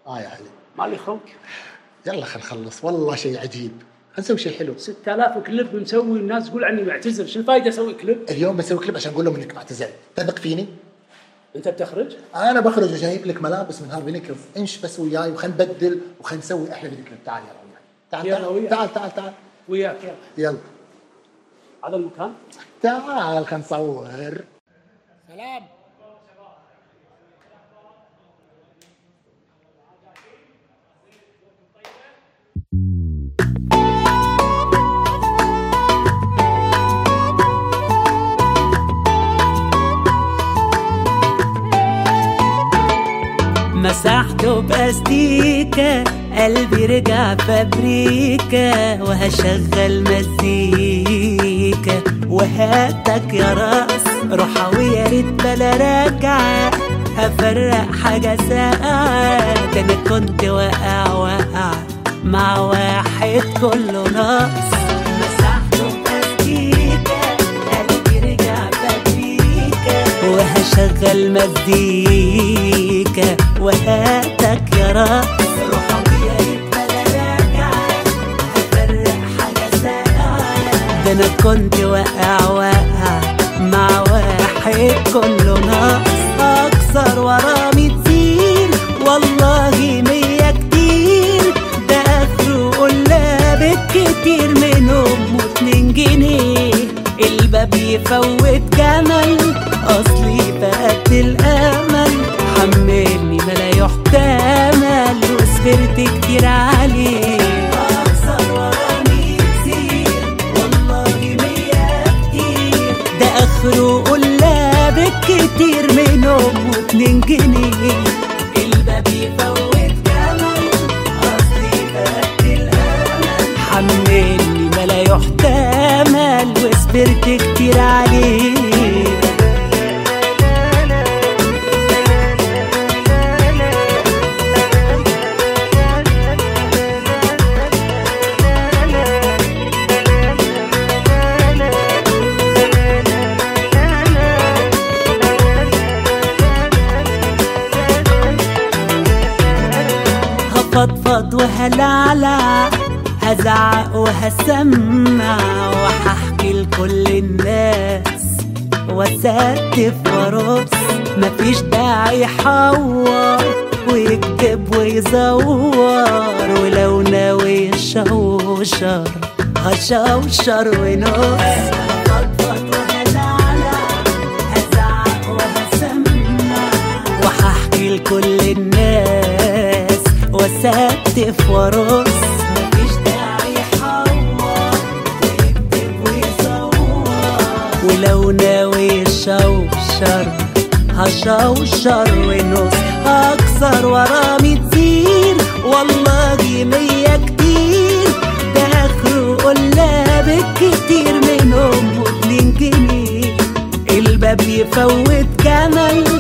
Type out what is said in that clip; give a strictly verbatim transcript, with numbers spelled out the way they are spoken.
اه يا علي مالي خلق. يلا خل نخلص، والله شيء عجيب، نسوي شيء حلو. ستة آلاف كليب مسوي، الناس تقول عني معتزل، شو الفايدة اسوي كليب؟ اليوم بسوي كليب عشان اقول لهم انك معتزل، تثق فيني؟ انت بتخرج؟ انا بخرج وجايب لك ملابس من هارفي نيكلز، انش بس وياي وخلينا نبدل وخلينا نسوي احلى فيديو كليب. تعال يلا وياي، تعال يلا تعال, وياك. تعال تعال تعال وياك يلا. يلا هذا المكان؟ تعال خلينا نصور. سلام. مسحته باستيكة، قلبي رجع فابريكا، وهشغل مزيكا وهاتك يا راس روحة ويا ريت بلا راجعة، هفرق حاجة ساعة، ده انا كنت واقع واقع مع واحد كله ناقص. مسحته باستيكة، قلبي رجع فابريكا، وهشغل مزيكا وهاتك يا راس روحة ويا ريت بلا راجعة، هفرق حاجة ساعة، ده انا كنت واقع واقع مع واحد كله ناقص. اكسر ورا مية زين والله مية كتير، ده اخره قلابك كتير منهم واتنين جنيه، الباب يفوت جمل اصلي فقدت الامل، حملني ما لا يحتمل وصبرت كتير عليه. اكسر ورا مية زين والله مية كتير، ده اخره قلابك كتير منهم واتنين جنيه، الباب يفوت جمل اصلي فقدت الامل، حملني ما لا يحتمل وصبرت كتير عليه. هفضفض وهلعلع، هزعق وهسمع، وهحكي لكل الناس واسقف وارقص، مفيش داعي يحور ويكتب ويزور، ولو ناوي يشوشر هشوشر ونص. هفضفض وهلعلع، هزعق وهسمع، وهحكي لكل الناس واسقف وارقص، مفيش داعي يحور ويكتب ويصور، ولو ناوي يشوشر هشوشر ونص. اكسر ورا مية زين والله مية كتير، ده اخره قلابك كتير منهم واتنين جنيه، الباب يفوت جمل